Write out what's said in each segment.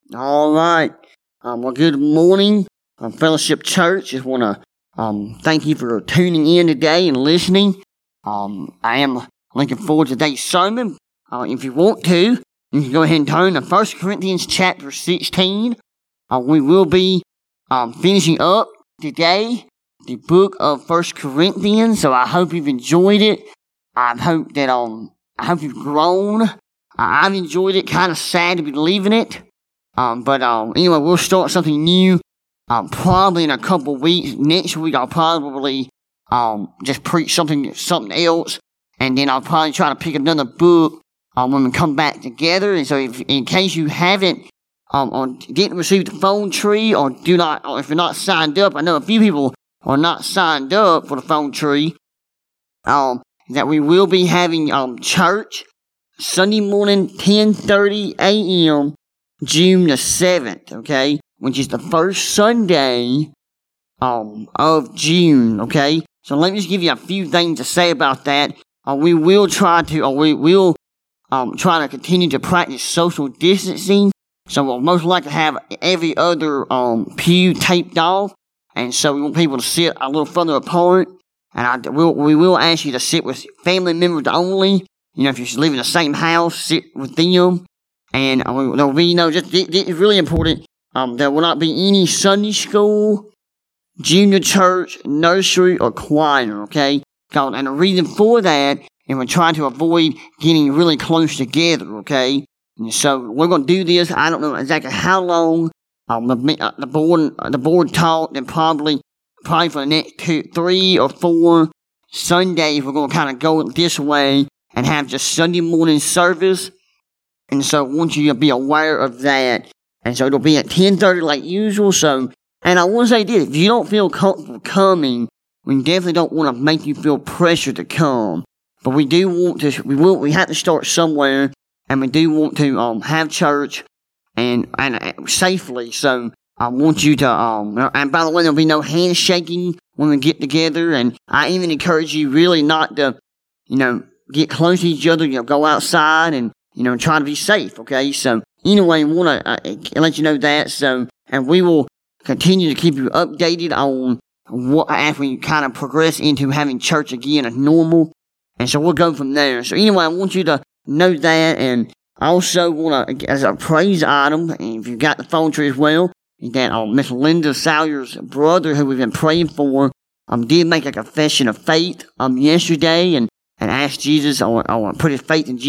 All right. Well, good morning, Fellowship Church. Just want to thank you for tuning in today and listening. I am looking forward to today's sermon. If you want to, you can go ahead and turn to 1 Corinthians chapter 16. We will be finishing up today the book of 1 Corinthians. So I hope you've enjoyed it. I hope you've grown. I've enjoyed it. Kind of sad to be leaving it. But anyway, we'll start something new, probably in a couple weeks. Next week, I'll probably, just preach something else. And then I'll probably try to pick another book, when we come back together. And so in case you haven't, or didn't receive the phone tree, or if you're not signed up, I know a few people are not signed up for the phone tree, that we will be having, church Sunday morning, 10:30 a.m., June the 7th, okay, which is the first Sunday, of June, okay. So let me just give you a few things to say about that. We will try to continue to practice social distancing. So we'll most likely have every other, pew taped off. And so we want people to sit a little further apart. And we will ask you to sit with family members only. You know, if you live in the same house, sit with them. And there will be it's really important. There will not be any Sunday school, junior church, nursery, or choir, okay? And the reason for that is we're trying to avoid getting really close together, okay? And so we're going to do this. I don't know exactly how long. The board talked, and probably for the next 3 or 4 Sundays, we're going to kind of go this way and have just Sunday morning service. And so I want you to be aware of that. And so it'll be at 10:30 like usual. So, and I want to say this, if you don't feel comfortable coming, we definitely don't want to make you feel pressure to come. But we do want to, we have to start somewhere, and we do want to, have church and safely. So I want you to, and by the way, there'll be no handshaking when we get together. And I even encourage you really not to, get close to each other, go outside and, try to be safe, okay? So, anyway, I want to let you know that. So, and we will continue to keep you updated on what, as we kind of progress into having church again as normal. And so we'll go from there. So, anyway, I want you to know that. And I also want to, as a praise item, if you've got the phone tree as well, that Miss Linda Salyer's brother, who we've been praying for, did make a confession of faith yesterday, and asked Jesus, I want to put his faith in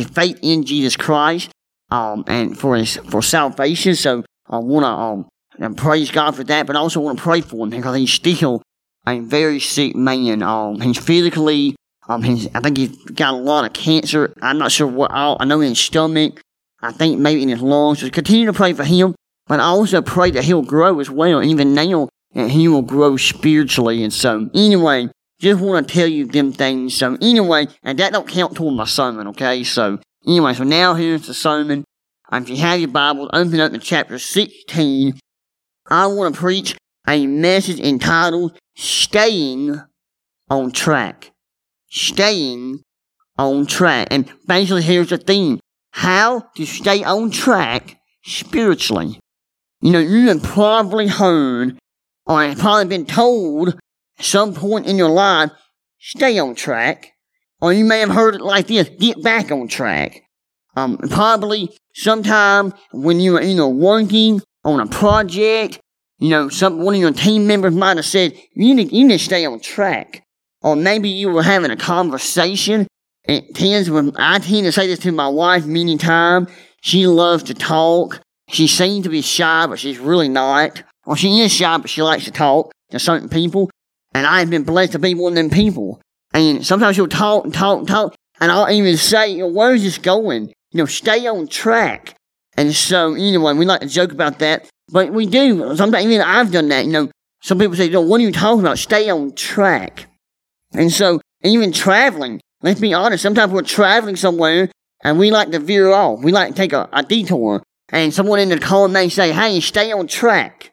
Jesus Christ, and for salvation. So I want to praise God for that, but I also want to pray for him because he's still a very sick man. He's physically, I think he's got a lot of cancer. I'm not sure what all. I know in his stomach. I think maybe in his lungs. So continue to pray for him, but I also pray that he'll grow as well. Even now, that he will grow spiritually. And so, anyway, just want to tell you them things. So anyway, and that don't count toward my sermon, okay? So anyway, so now here's the sermon. If you have your Bible, open up to chapter 16. I want to preach a message entitled Staying on Track. Staying on track. And basically here's the theme. How to stay on track spiritually. You have probably heard, or have probably been told, at some point in your life, stay on track. Or you may have heard it like this, get back on track. Probably sometime when you were working on a project, one of your team members might have said, you need to stay on track. Or maybe you were having a conversation. I tend to say this to my wife many times. She loves to talk. She seems to be shy, but she's really not. Well, she is shy, but she likes to talk to certain people. And I've been blessed to be one of them people. And sometimes she'll talk, and I'll even say, where's this going? Stay on track. And so, anyway, we like to joke about that. But we do. Sometimes even I've done that. Some people say, what are you talking about? Stay on track. And so, even traveling, let's be honest, sometimes we're traveling somewhere, and we like to veer off. We like to take a detour. And someone in the car may say, hey, stay on track.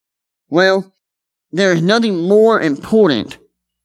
Well, there is nothing more important,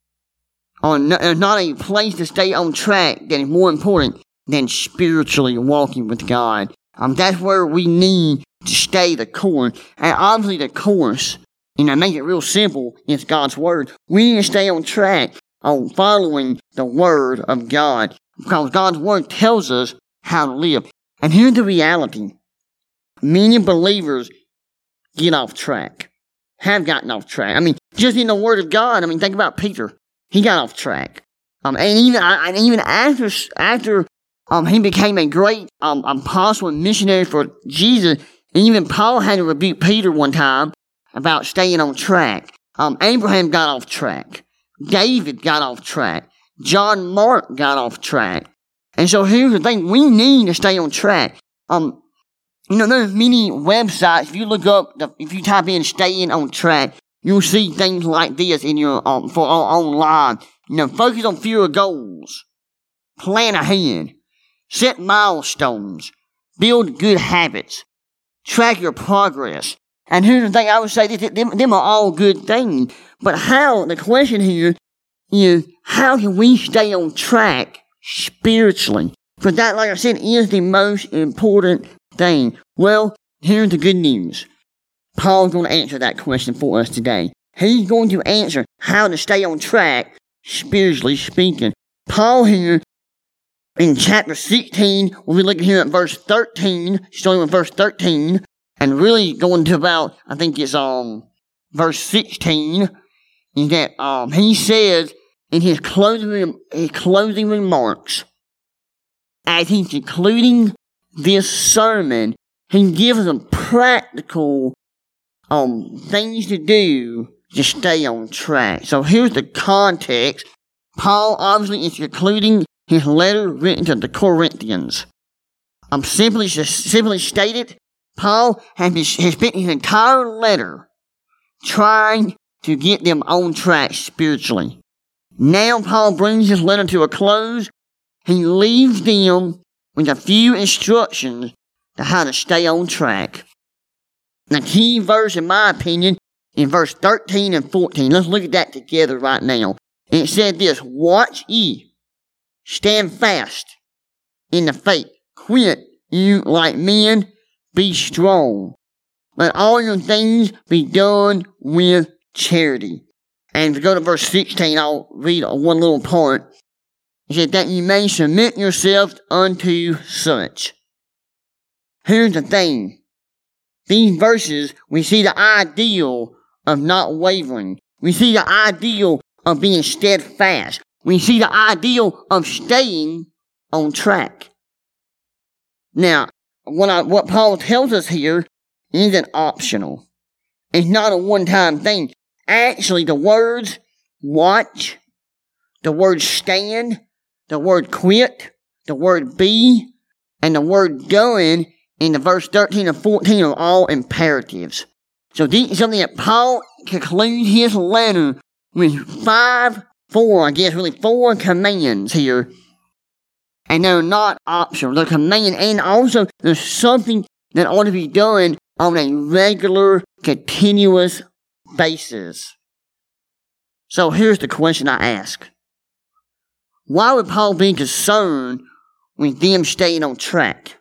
there's not a place to stay on track that is more important than spiritually walking with God. That's where we need to stay the course. And obviously the course, make it real simple, it's God's Word. We need to stay on track on following the Word of God, because God's Word tells us how to live. And here's the reality. Many believers get off track, have gotten off track. Just in the Word of God, think about Peter. He got off track. And even after he became a great apostle and missionary for Jesus, and even Paul had to rebuke Peter one time about staying on track. Abraham got off track. David got off track. John Mark got off track. And so here's the thing. We need to stay on track. There's many websites. If you look up, if you type in staying on track, you'll see things like this in your, online. Focus on fewer goals. Plan ahead. Set milestones. Build good habits. Track your progress. And here's the thing, I would say, them are all good things. But the question here is, how can we stay on track spiritually? Because that, like I said, is the most important thing. Well, here's the good news. Paul's going to answer that question for us today. He's going to answer how to stay on track, spiritually speaking. Paul here, in chapter 16, we'll be looking here at verse 13, starting with verse 13, and really going to about, I think it's verse 16, is that he says in his closing remarks, as he's concluding this sermon, he gives them practical things to do to stay on track. So here's the context. Paul obviously is concluding his letter written to the Corinthians. Simply stated, Paul has spent his entire letter trying to get them on track spiritually. Now Paul brings his letter to a close. He leaves them with a few instructions to how to stay on track. The key verse, in my opinion, in verse 13 and 14. Let's look at that together right now. It said this: Watch ye, stand fast in the faith, quit you like men, be strong. Let all your things be done with charity. And if you go to verse 16, I'll read one little part. It said, that you may submit yourselves unto such. Here's the thing. These verses, we see the ideal of not wavering. We see the ideal of being steadfast. We see the ideal of staying on track. Now, what Paul tells us here isn't optional. It's not a one-time thing. Actually, the words watch, the word stand, the word quit, the word be, and the word going in the verse 13 and 14 are all imperatives. So this is something that Paul concludes his letter with four commands here. And they're not optional. They're command, and also there's something that ought to be done on a regular, continuous basis. So here's the question I ask. Why would Paul be concerned with them staying on track?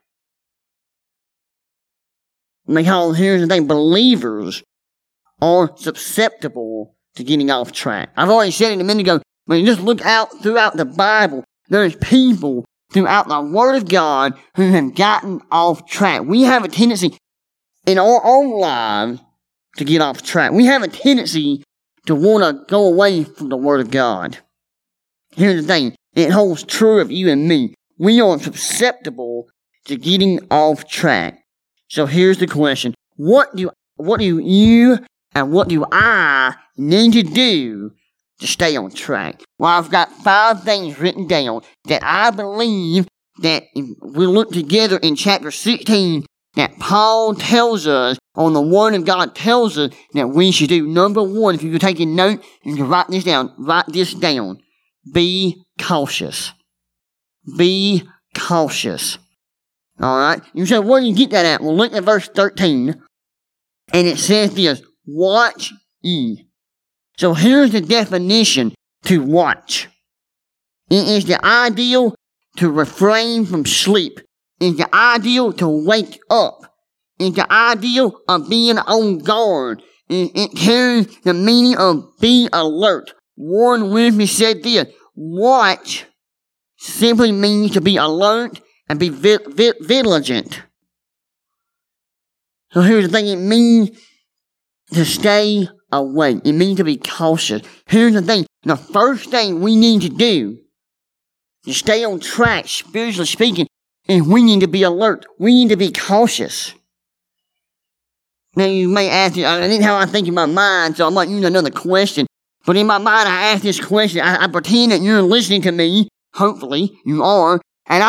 Because here's the thing, believers are susceptible to getting off track. I've already said it a minute ago, when you just look out throughout the Bible, there's people throughout the Word of God who have gotten off track. We have a tendency in our own lives to get off track. We have a tendency to want to go away from the Word of God. Here's the thing, it holds true of you and me. We are susceptible to getting off track. So here's the question. What do you and what do I need to do to stay on track? Well, I've got 5 things written down that I believe that if we look together in chapter 16, that Paul tells us, on the Word of God tells us that we should do. Number 1, if you can take a note, you can write this down. Be cautious. Be cautious. Alright? You say, where do you get that at? Well, look at verse 13. And it says this, watch ye. So here's the definition to watch. It is the ideal to refrain from sleep. It's the ideal to wake up. is the idea of being on guard. It carries the meaning of be alert. Warren Wiersbe said this: watch simply means to be alert and be vigilant. So here's the thing, it means to stay awake. It means to be cautious. Here's the thing, the first thing we need to do to stay on track, spiritually speaking, is we need to be alert. We need to be cautious. Now you may ask, I didn't have I think in my mind, so I might use another question. But in my mind, I ask this question. I pretend that you're listening to me. Hopefully, you are. And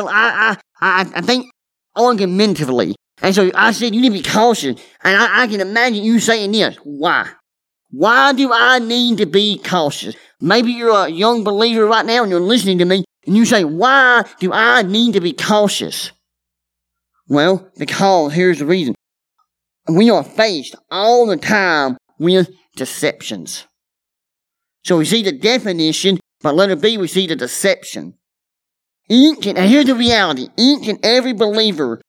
I think argumentatively. And so I said, you need to be cautious. And I can imagine you saying this. Why? Why do I need to be cautious? Maybe you're a young believer right now and you're listening to me. And you say, why do I need to be cautious? Well, because here's the reason. We are faced all the time with deceptions. So we see the definition, but letter B, we see the deception. And here's the reality. Each and every believer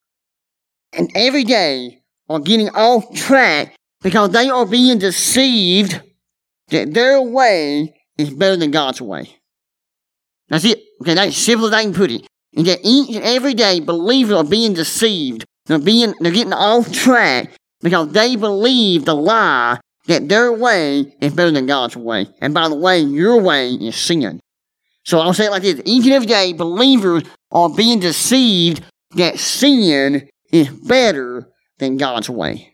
and every day are getting off track because they are being deceived that their way is better than God's way. That's it. Okay, that's simple as I can put it. And that each and every day believers are being deceived. They're getting off track because they believe the lie that their way is better than God's way. And by the way, your way is sin. So I'll say it like this. Each and every day, believers are being deceived that sin is better than God's way.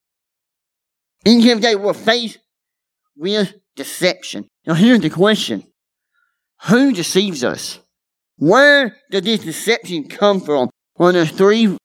Each and every day, we're faced with deception. Now here's the question. Who deceives us? Where does this deception come from? Well, there's three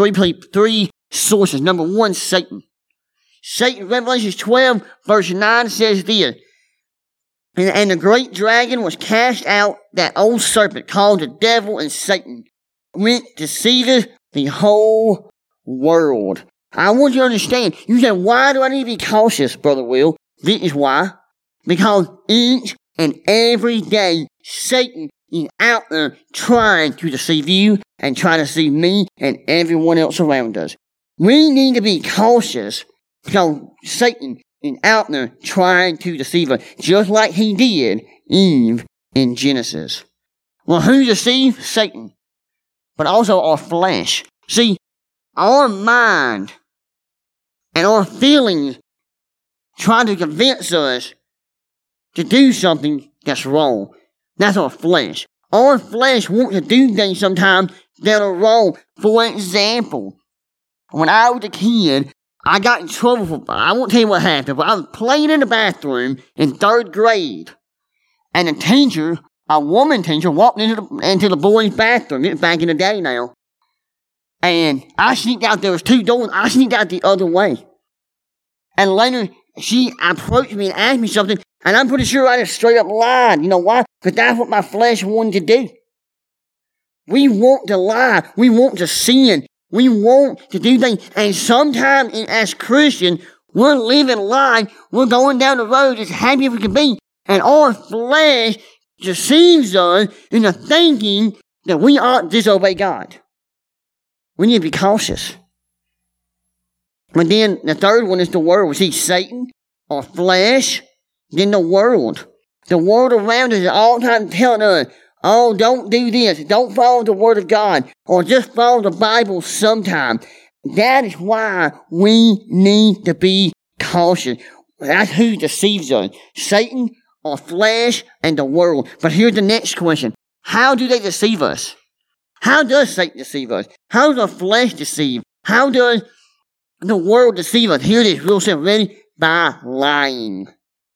sources. Number one, Satan. Satan, Revelation 12, verse 9 says this. And the great dragon was cast out, that old serpent called the devil and Satan, which deceiveth the whole world. I want you to understand. You say, why do I need to be cautious, Brother Will? This is why. Because each and every day, Satan is out there trying to deceive you and trying to deceive me and everyone else around us. We need to be cautious because Satan is out there trying to deceive us, just like he did Eve in Genesis. Well, who deceived? Satan. But also our flesh. See, our mind and our feelings try to convince us to do something that's wrong. That's our flesh. Our flesh wants to do things sometimes that are wrong. For example, when I was a kid, I got in trouble for, I won't tell you what happened, but I was playing in the bathroom in 3rd grade. And a teacher, a woman teacher, walked into the boys' bathroom. It's back in the day now. And I sneaked out, there was 2 doors, I sneaked out the other way. And later, she approached me and asked me something, and I'm pretty sure I just straight up lied. You know why? Because that's what my flesh wanted to do. We want to lie. We want to sin. We want to do things. And sometimes as Christians, we're living life. We're going down the road as happy as we can be. And our flesh deceives us into thinking that we ought to disobey God. We need to be cautious. But then the third one is the world. We see Satan, our flesh, then the world. The world around us is all the time telling us, oh, don't do this. Don't follow the Word of God. Or just follow the Bible sometime. That is why we need to be cautious. That's who deceives us. Satan, our flesh, and the world. But here's the next question. How do they deceive us? How does Satan deceive us? How does our flesh deceive? How does the world deceive us? Here it is, real simple. Ready? By lying.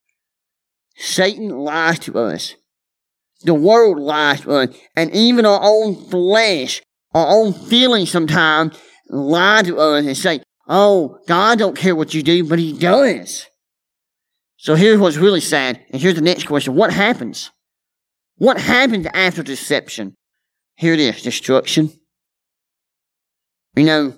Satan lies to us. The world lies to us. And even our own flesh, our own feelings sometimes lie to us and say, oh, God don't care what you do, but He does. So here's what's really sad. And here's the next question. What happens? What happens after deception? Here it is, destruction. You know,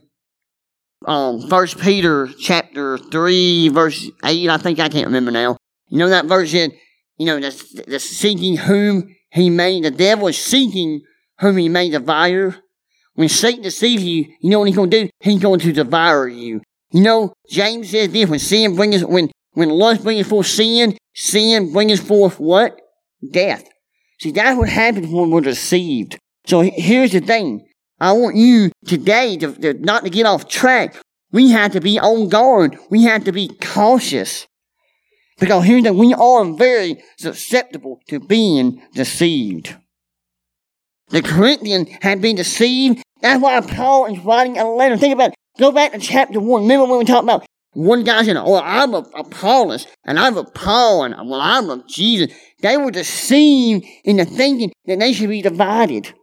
1 Peter chapter 3, verse 8, I can't remember now. You know that verse said, you know, the seeking whom he may, the devil is seeking whom he may devour. when Satan deceives you, you know what he's going to do? He's going to devour you. You know, James says this, when lust brings forth sin, sin brings forth what? Death. See, that's what happens when we're deceived. So here's the thing. I want you today to not to get off track. We have to be on guard. We have to be cautious. Because here's that we are very susceptible to being deceived. The Corinthians had been deceived. That's why Paul is writing a letter. Think about it. Go back to chapter 1. Remember when we talked about one guy saying, oh, I'm of Apollos, and I'm of Paul, and well, I'm of Jesus. They were deceived into thinking that they should be divided.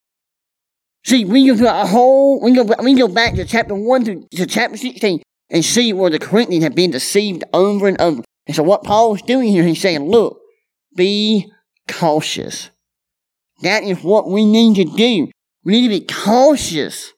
See, we can go back to chapter 1 to chapter 16 and see where the Corinthians have been deceived over and over. And so what Paul is doing here, he's saying, look, be cautious. That is what we need to do. We need to be cautious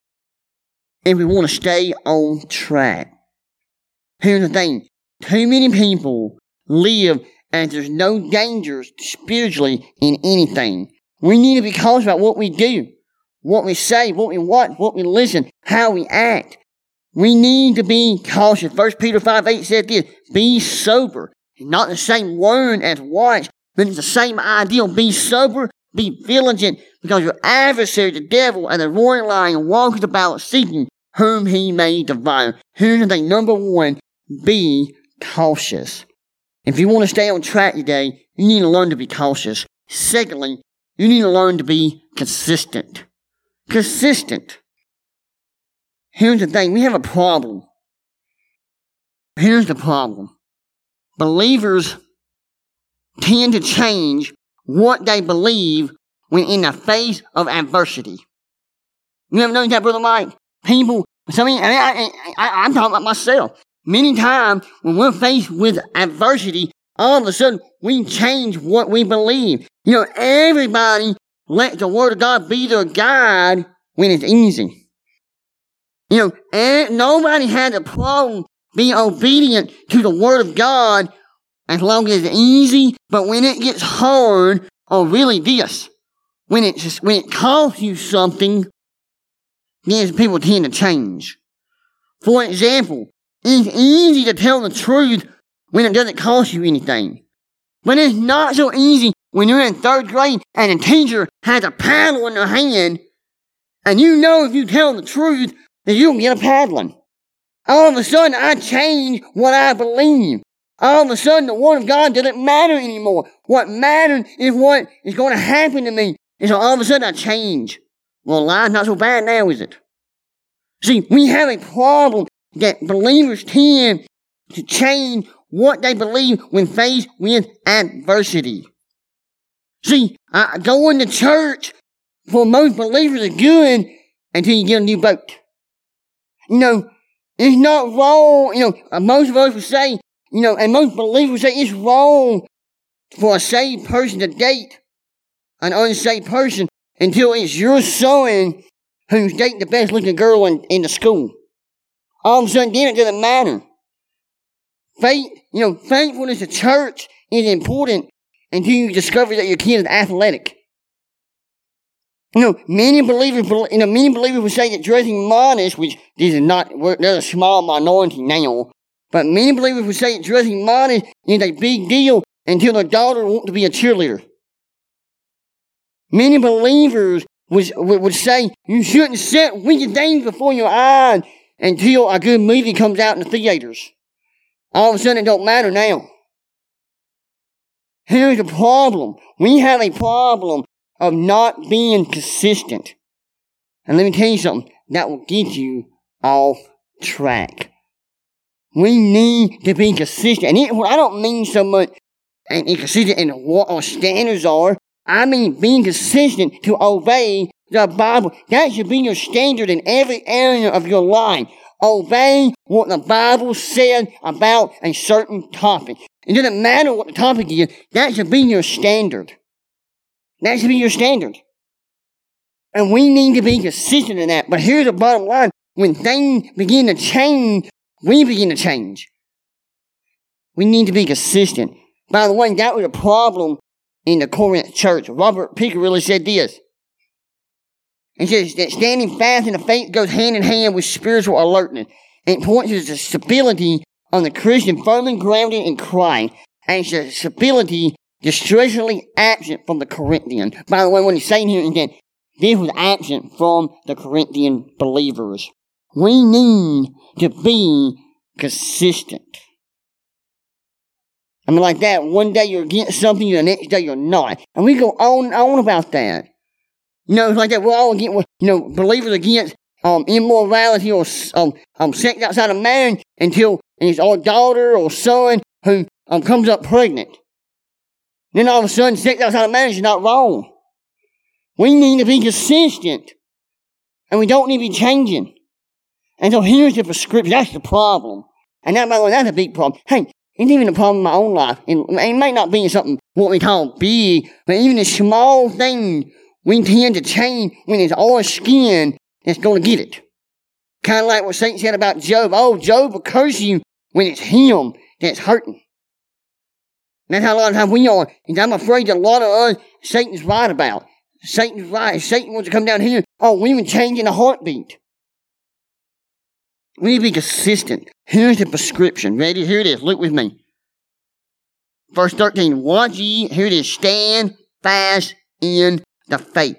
if we want to stay on track. Here's the thing. Too many people live as there's no dangers spiritually in anything. We need to be cautious about what we do, what we say, what we watch, what we listen, how we act. We need to be cautious. 1 Peter 5:8 said this, be sober. It's not the same word as watch, but it's the same ideal. Be sober, be vigilant, because your adversary, the devil, and the roaring lion walks about seeking whom he may devour. Here's the thing. Number one, be cautious. If you want to stay on track today, you need to learn to be cautious. Secondly, you need to learn to be consistent. Consistent. Here's the thing. We have a problem. Here's the problem. Believers tend to change what they believe when in the face of adversity. You ever noticed that, Brother Mike? People, I'm talking about myself. Many times when we're faced with adversity, all of a sudden we change what we believe. You know, everybody let the Word of God be their guide when it's easy. You know, nobody had a problem being obedient to the Word of God as long as it's easy, but when it gets hard, or really this, when it costs you something, then people tend to change. For example, it's easy to tell the truth when it doesn't cost you anything. But it's not so easy when you're in 3rd grade and a teacher has a paddle in their hand, and you know if you tell the truth that you'll get a paddling. All of a sudden, I change what I believe. All of a sudden, the Word of God doesn't matter anymore. What matters is what is going to happen to me. And so all of a sudden, I change. Well, life's not so bad now, is it? See, we have a problem that believers tend to change what they believe when faced with adversity. See, going to church for most believers is good until you get a new boat. You know, it's not wrong. You know, most of us would say, you know, and most believers would say it's wrong for a saved person to date an unsaved person until it's your son who's dating the best looking girl in the school. All of a sudden, then it doesn't matter. Faithfulness to church is important until you discover that your kid is athletic. You know, many believers would say that dressing modest, which these are not, they're a small minority now, but many believers would say that dressing modest is a big deal until their daughter wants to be a cheerleader. Many believers would say you shouldn't set wicked things before your eyes until a good movie comes out in the theaters. All of a sudden, it don't matter now. Here's the problem. We have a problem of not being consistent. And let me tell you something. That will get you off track. We need to be consistent. And I don't mean so much consistent in what our standards are. I mean being consistent to obey the Bible. That should be your standard in every area of your life. Obey what the Bible says about a certain topic. It doesn't matter what the topic is. That should be your standard. That should be your standard. And we need to be consistent in that. But here's the bottom line. When things begin to change, we begin to change. We need to be consistent. By the way, that was a problem in the Corinth church. Robert Picker really said this. It says that standing fast in the faith goes hand in hand with spiritual alertness. It points to the stability of the Christian firmly grounded in Christ, and it's a stability distressingly absent from the Corinthians. By the way, what he's saying here is that this was absent from the Corinthian believers. We need to be consistent. I mean, like that, one day you're against something, the next day you're not. And we go on and on about that. You know, it's like that, we're all against, believers against immorality or sex outside of marriage until it's our daughter or son who comes up pregnant. Then all of a sudden, sex outside of marriage is not wrong. We need to be consistent. And we don't need to be changing. And so here's the prescription. That's the problem. And that, by the way, that's a big problem. Hey, it's even a problem in my own life. And it may not be something what we call big, but even a small thing we tend to change when it's our skin that's going to get it. Kind of like what Satan said about Job. Oh, Job will curse you when it's him that's hurting. That's how a lot of times we are. And I'm afraid that a lot of us, Satan's right about. Satan's right. Satan wants to come down here. Oh, we even change in a heartbeat. We need to be consistent. Here's the prescription. Ready? Here it is. Look with me. Verse 13. Watch ye, here it is, stand fast in the faith.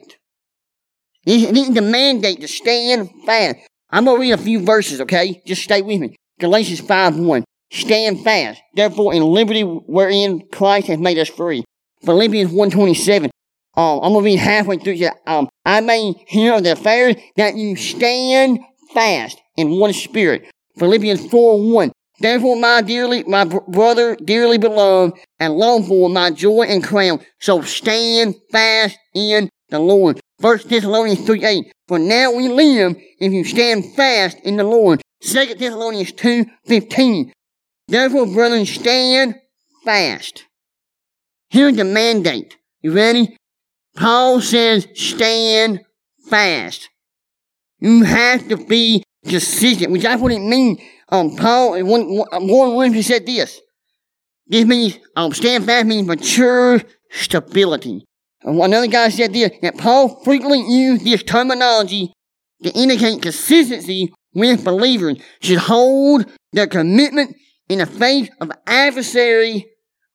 It is the mandate to stand fast. I'm going to read a few verses, okay? Just stay with me. Galatians 5:1. Stand fast, therefore, in liberty wherein Christ has made us free. Philippians 1:27. I'm going to read halfway through here. I may hear of the affairs that you stand fast in one spirit. Philippians 4:1. Therefore, my brother, dearly beloved, and long for my joy and crown. So stand fast in the Lord. 1 Thessalonians 3:8. For now we live if you stand fast in the Lord. 2 Thessalonians 2:15. Therefore, brethren, stand fast. Here's the mandate. You ready? Paul says, stand fast. You have to be consistent, which that's what it means. Paul, one he said this. This means, stand fast means mature stability. And another guy said this, that Paul frequently used this terminology to indicate consistency with believers should hold their commitment in the face of adversity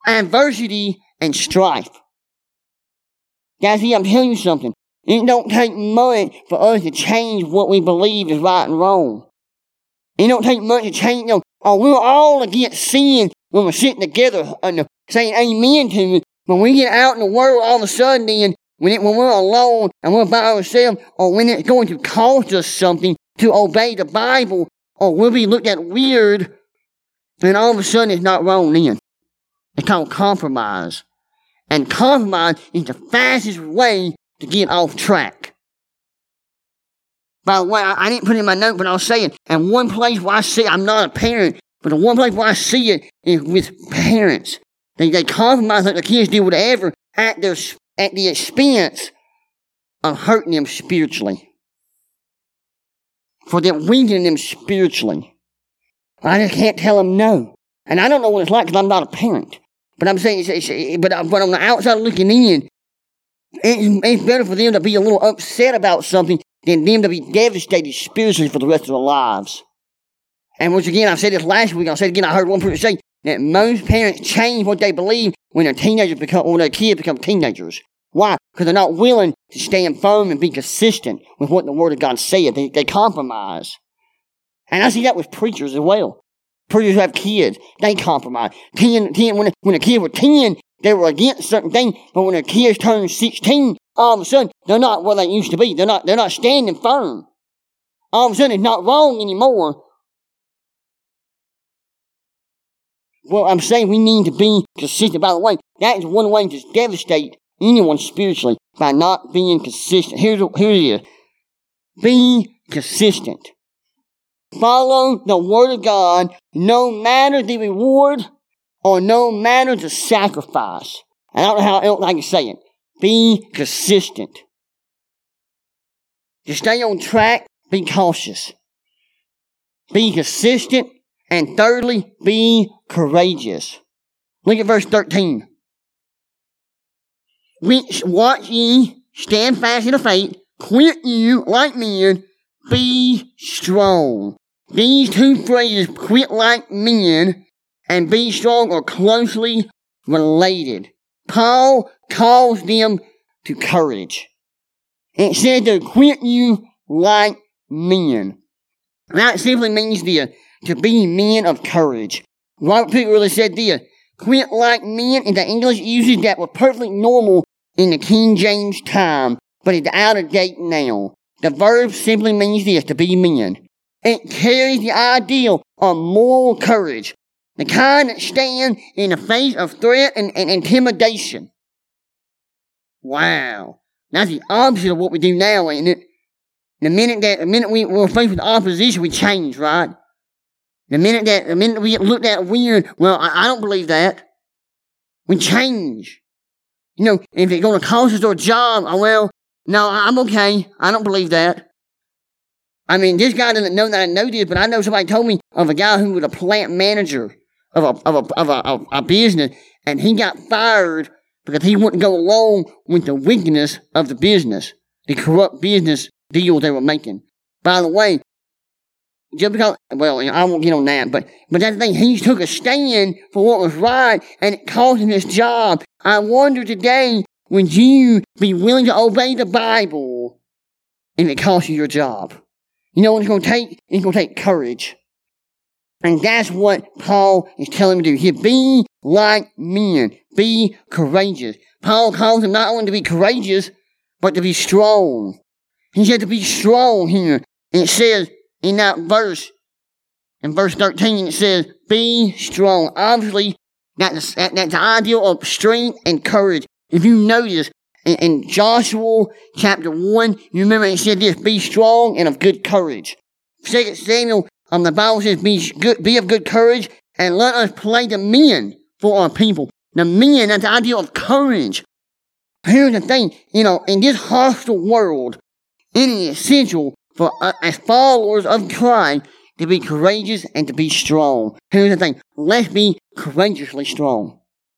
and strife. Guys, see, I'm telling you something. It don't take much for us to change what we believe is right and wrong. It don't take much to change, we're all against sin when we're sitting together and saying amen to it. When we get out in the world all of a sudden then, when we're alone and we're by ourselves, or when it's going to cost us something to obey the Bible, or we'll be looked at weird, and all of a sudden it's not wrong then. It's called compromise. And compromise is the fastest way to get off track. By the way, I didn't put it in my note, but I'll say it. And one place where I see it, I'm not a parent, but the one place where I see it is with parents. They compromise, let the kids do whatever at the expense of hurting them spiritually. For them weakening them spiritually. I just can't tell them no. And I don't know what it's like because I'm not a parent. But I'm saying, but on the outside looking in, it's better for them to be a little upset about something than them to be devastated spiritually for the rest of their lives. And once again, I said this last week, I'll say it again, I heard one person say that most parents change what they believe when their kids become teenagers. Why? Because they're not willing to stand firm and be consistent with what the Word of God said. They compromise. And I see that with preachers as well. Preachers who have kids, they compromise. When a kid was 10, they were against certain things, but when their kids turn 16, all of a sudden, they're not where they used to be. They're not standing firm. All of a sudden, it's not wrong anymore. Well, I'm saying we need to be consistent. By the way, that is one way to devastate anyone spiritually, by not being consistent. Here it is. Be consistent. Follow the Word of God, no matter the reward or no matter the sacrifice. And I don't know how else I can say it. Be consistent. To stay on track, be cautious. Be consistent. And thirdly, be courageous. Look at verse 13. Watch ye, stand fast in the faith, quit you, like men, be strong. These two phrases, quit like men and be strong, are closely related. Paul calls them to courage. It says to quit you like men. That simply means to be men of courage. Robert Pickett really said this, quit like men in the English usage that was perfectly normal in the King James time, but it's out of date now. The verb simply means this, to be men. It carries the ideal of moral courage, the kind that stand in the face of threat and intimidation. Wow. That's the opposite of what we do now, ain't it? The minute we're faced with opposition, we change, right? The minute we get looked at weird, well, I don't believe that. We change. You know, if it's going to cost us our job, well, no, I'm okay. I don't believe that. I mean, this guy doesn't know that I know this, but I know somebody told me of a guy who was a plant manager of a business, and he got fired because he wouldn't go along with the wickedness of the business, the corrupt business deals they were making. By the way, just because, well, I won't get on that, but that's the thing, he took a stand for what was right, and it cost him his job. I wonder today, would you be willing to obey the Bible if it costs you your job? You know what it's going to take? It's going to take courage. And that's what Paul is telling me to do. He be like men. Be courageous. Paul calls him not only to be courageous, but to be strong. He said to be strong here. And it says in that verse, in verse 13, it says, be strong. Obviously, that's the ideal of strength and courage. If you notice, in Joshua chapter 1, you remember it said this, be strong and of good courage. 2 Samuel, the Bible says, be of good courage, and let us play the men for our people. The men, that's the idea of courage. Here's the thing, in this hostile world, it is essential for us as followers of Christ to be courageous and to be strong. Here's the thing, let's be courageously strong.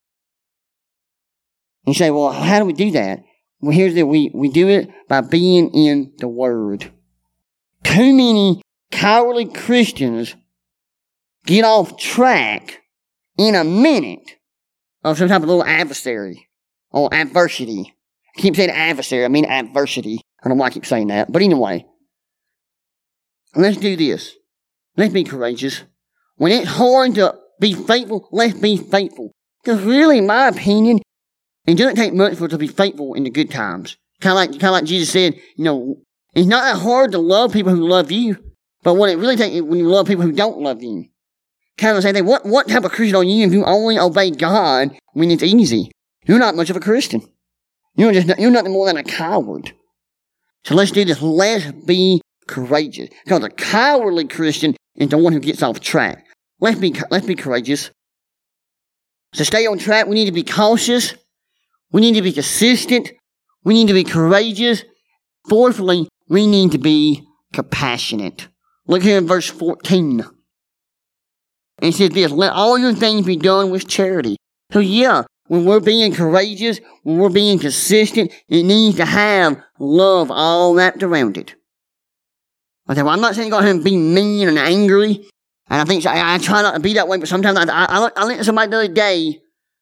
You say, well, how do we do that? Well, here's the we do it by being in the Word. Too many cowardly Christians get off track in a minute of some type of little adversary or adversity. I keep saying adversary, I mean adversity. I don't know why I keep saying that. But anyway, let's do this. Let's be courageous. When it's hard to be faithful, let's be faithful. Because really, in my opinion, it doesn't take much for us to be faithful in the good times. Kind of like Jesus said, it's not that hard to love people who love you, but what it really takes is when you love people who don't love you. Kind of the same thing. What type of Christian are you if you only obey God when it's easy? You're not much of a Christian. You're nothing more than a coward. So let's do this. Let's be courageous. Because a cowardly Christian is the one who gets off track. Let's be courageous. To stay on track, we need to be cautious. We need to be consistent. We need to be courageous. Fourthly, we need to be compassionate. Look here in verse 14. It says this, let all your things be done with charity. So yeah, when we're being courageous, when we're being consistent, it needs to have love all wrapped around it. Okay, well, I'm not saying go ahead and be mean and angry. And I think I try not to be that way, but sometimes I looked at somebody the other day,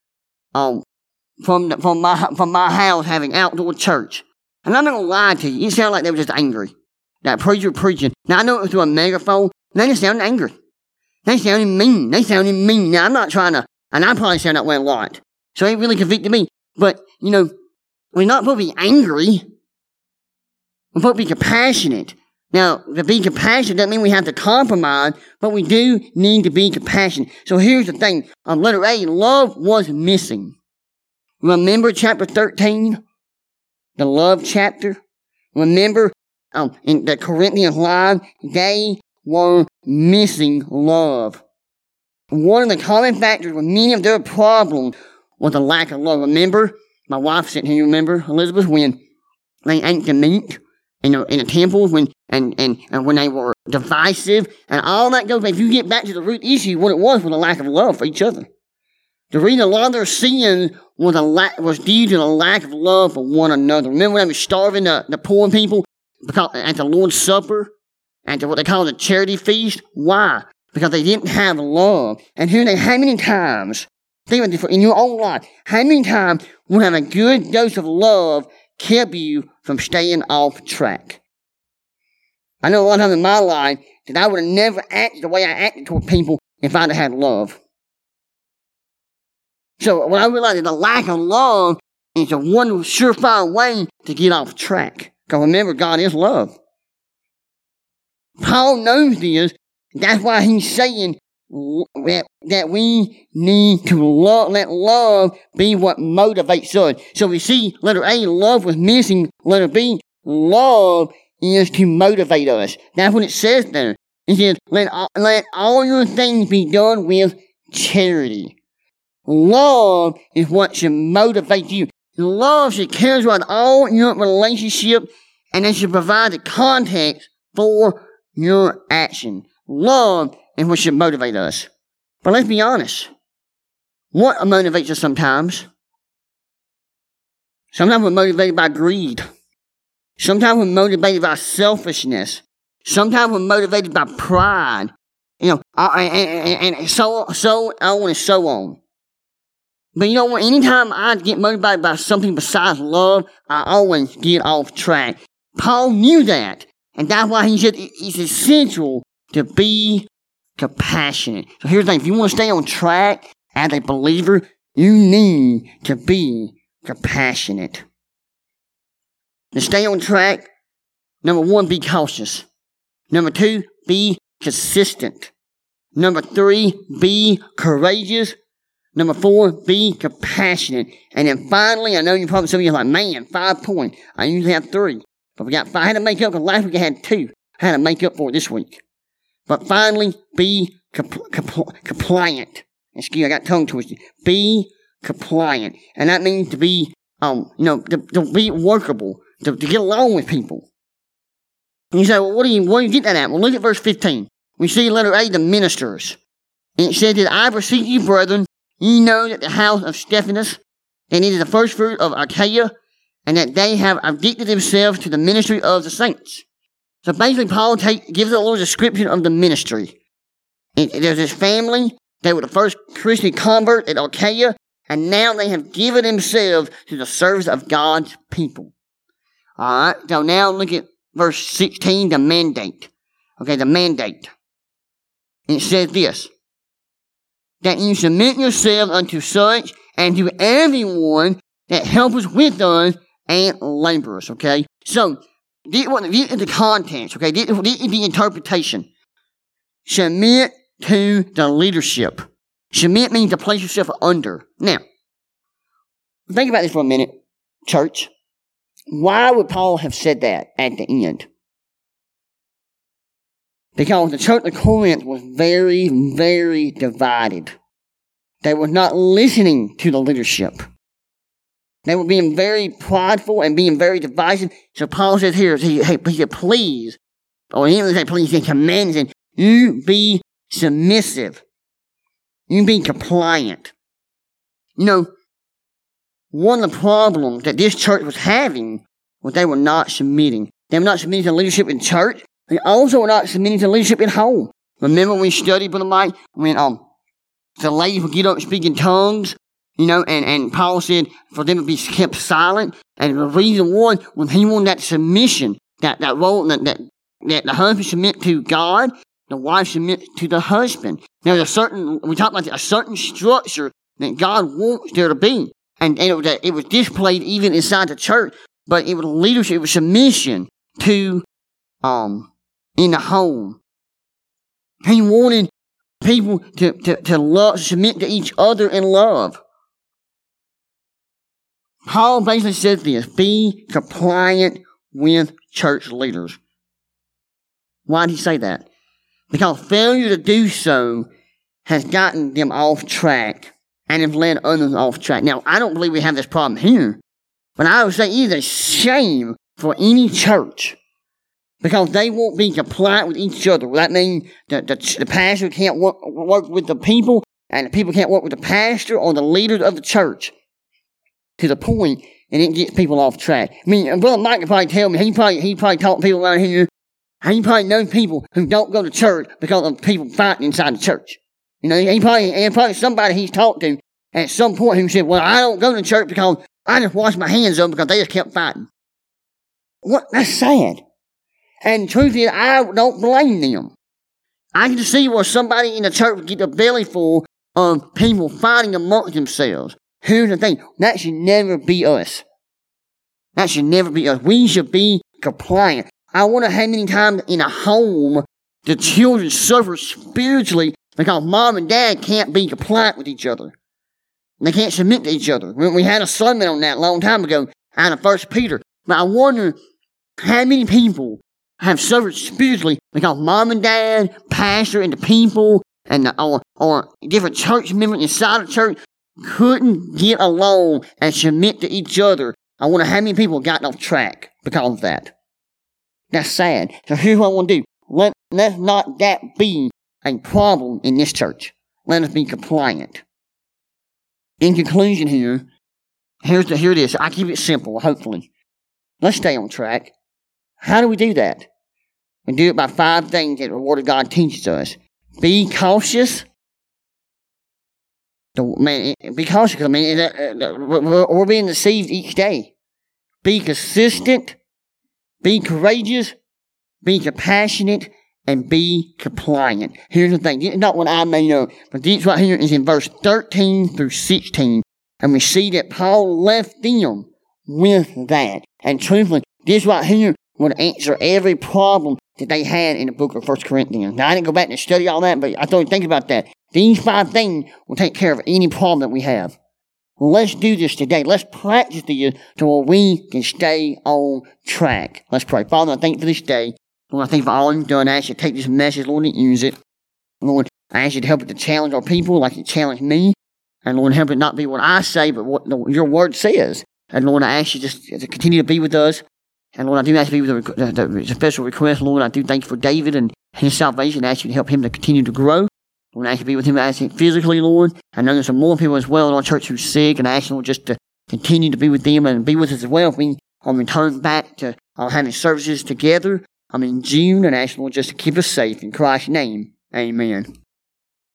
from my house having outdoor church. And I'm not going to lie to you, it sounded like they were just angry. That preacher preaching. Now, I know it was through a megaphone, and they just sounded angry. They sounded mean. Now, I'm not trying to, and I probably sound that way a lot. So it really convicted me. But, we're not supposed to be angry. We're supposed to be compassionate. Now, to be compassionate doesn't mean we have to compromise, but we do need to be compassionate. So here's the thing. On letter A, love was missing. Remember chapter 13? The love chapter? Remember in the Corinthians line, they were missing love. One of the common factors with many of their problems was a lack of love. Remember, my wife sitting here, remember, Elizabeth, when they ate the meat in the temples, when they were divisive, and all that goes back. If you get back to the root issue, what it was a lack of love for each other. The reason a lot of their sins was due to the lack of love for one another. Remember when they were starving the poor people, because at the Lord's Supper, and what they call the charity feast. Why? Because they didn't have love. And how many times, think about this in your own life, how many times will have a good dose of love kept you from staying off track? I know a lot of times in my life that I would have never acted the way I acted toward people if I'd have had love. So when I realized that the lack of love is a one surefire way to get off track. Because remember, God is love. Paul knows this. That's why he's saying that we need to let love be what motivates us. So we see letter A, love was missing. Letter B, love is to motivate us. That's what it says there. It says, let all your things be done with charity. Love is what should motivate you. Love should characterize all your relationship, and it should provide the context for your action. Love is what should motivate us. But let's be honest. What motivates us sometimes? Sometimes we're motivated by greed. Sometimes we're motivated by selfishness. Sometimes we're motivated by pride. And so on and so on. But you know what? Anytime I get motivated by something besides love, I always get off track. Paul knew that. And that's why he said it's essential to be compassionate. So here's the thing. If you want to stay on track as a believer, you need to be compassionate. To stay on track, number 1, be cautious. Number 2, be consistent. Number 3, be courageous. Number 4, be compassionate. And then finally, I know you probably some of you are like, man, 5 points. I usually have 3. But I had to make up because last week I had 2. I had to make up for it this week. But finally, be compliant. Excuse me, I got tongue twisted. Be compliant. And that means to be, to be workable, to get along with people. And you say, well, what do you get that at? Well, look at verse 15. We see letter A, the ministers. And it says that I beseech you, brethren, ye know that the house of Stephanus, and it is the first fruit of Achaia, and that they have addicted themselves to the ministry of the saints. So basically, Paul gives a little description of the ministry. There's this family. They were the first Christian convert at Achaia, and now they have given themselves to the service of God's people. Alright, so now look at verse 16, the mandate. Okay, the mandate. And it says this, that you submit yourselves unto such, and to everyone that helpeth with us and laborers, okay? So, this is the context, okay? This is the interpretation. Submit to the leadership. Submit means to place yourself under. Now, think about this for a minute, church. Why would Paul have said that at the end? Because the church of Corinth was very, very divided. They were not listening to the leadership. They were being very prideful and being very divisive. So Paul says here, he said, please, or he didn't say please, he commands him, you be submissive. You be compliant. You know, one of the problems that this church was having was they were not submitting. They were not submitting to leadership in church. They also were not submitting to leadership at home. Remember when we studied, Brother Mike, when the ladies would get up and speak in tongues, and Paul said for them to be kept silent. And the reason was when he wanted that submission, that role, that the husband submit to God, the wife submit to the husband. Now, we talk about a certain structure that God wants there to be. And it was displayed even inside the church, but it was leadership, it was submission to, in the home. He wanted people to love, submit to each other in love. Paul basically says this, be compliant with church leaders. Why did he say that? Because failure to do so has gotten them off track and have led others off track. Now, I don't believe we have this problem here, but I would say it is a shame for any church because they won't be compliant with each other. That means that the pastor can't work with the people, and the people can't work with the pastor or the leaders of the church, to the point and it gets people off track. I mean, Brother Mike can probably tell me, he probably taught people around here, and he probably knows people who don't go to church because of people fighting inside the church. You know, and probably somebody he's talked to at some point who said, well, I don't go to church because I just washed my hands of them because they just kept fighting. What? That's sad. And the truth is, I don't blame them. I can see where somebody in the church would get their belly full of people fighting amongst themselves. Here's the thing. That should never be us. That should never be us. We should be compliant. I wonder how many times in a home the children suffer spiritually because mom and dad can't be compliant with each other. They can't submit to each other. We had a sermon on that a long time ago out of 1 Peter. But I wonder how many people have suffered spiritually because mom and dad, pastor, and the people, and or different church members inside the church couldn't get along and submit to each other. I wonder how many people got off track because of that. That's sad. So here's what I want to do. Let's not that be a problem in this church. Let us be compliant. In conclusion here it is. I keep it simple, hopefully. Let's stay on track. How do we do that? We do it by 5 things that the Word of God teaches us. Be cautious. Be cautious. I mean, we're being deceived each day. Be consistent. Be courageous. Be compassionate. And be compliant. Here's the thing. This is not what I made up. But this right here is in verse 13 through 16. And we see that Paul left them with that. And truthfully, this right here would answer every problem that they had in the book of 1 Corinthians. Now, I didn't go back and study all that, but I thought, think about that. These 5 things will take care of any problem that we have. Well, let's do this today. Let's practice this to where we can stay on track. Let's pray. Father, I thank you for this day. Lord, I thank you for all you've done. I ask you to take this message, Lord, and use it. Lord, I ask you to help it to challenge our people like you challenged me. And Lord, help it not be what I say, but what your word says. And Lord, I ask you just to continue to be with us. And Lord, I do ask you to be with the special request. Lord, I do thank you for David and his salvation. I ask you to help him to continue to grow. Lord, I ask you to be with him physically, Lord. I know there's some more people as well in our church who's sick. And I ask you, Lord, just to continue to be with them and be with us as well. If we return back to having services together in June. And I ask you, Lord, just to keep us safe. In Christ's name, amen.